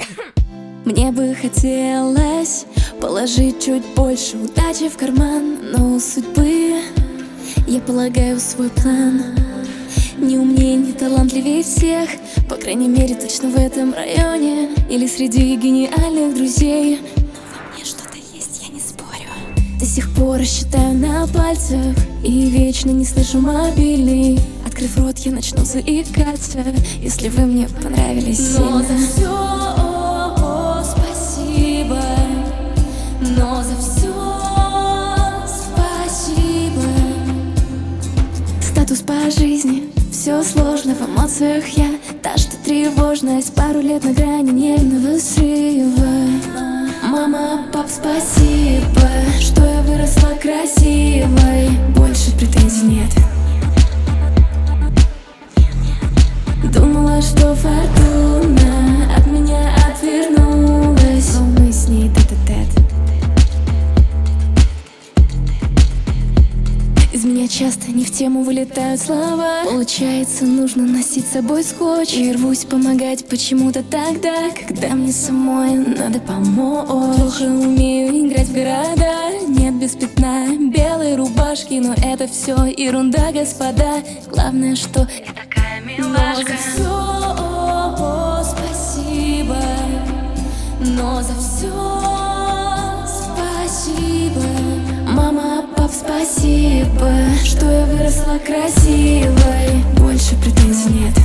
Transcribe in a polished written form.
Мне бы хотелось положить чуть больше удачи в карман, но у судьбы, я полагаю, свой план. Не умнее, не талантливее всех, по крайней мере, точно в этом районе. Или среди гениальных друзей. Но во мне что-то есть, я не спорю. До сих пор считаю на пальцах и вечно не слышу мобильный. Открыв рот, я начну заикаться, если вы мне понравились сильно. Но за все спасибо, но за все спасибо. Статус по жизни, все сложно в эмоциях я. Та, что тревожность, пару лет на грани нервного срыва. Мама, пап, спасибо, что я выросла красивой. Больше претензий нет. Думала, что фортуна от меня отвернулась, но мы с ней тет-а-тет. Из меня часто не в тему вылетают слова. Получается, нужно носить с собой скотч. И рвусь помогать почему-то тогда, когда мне самой надо помочь. Плохо умею играть в города, нет без пятна белой рубашки. Но это все ерунда, господа. Главное, что я такая милашка. Но за все спасибо, но за все спасибо. Мама, пап, спасибо, что я выросла красивой. Больше претензий нет.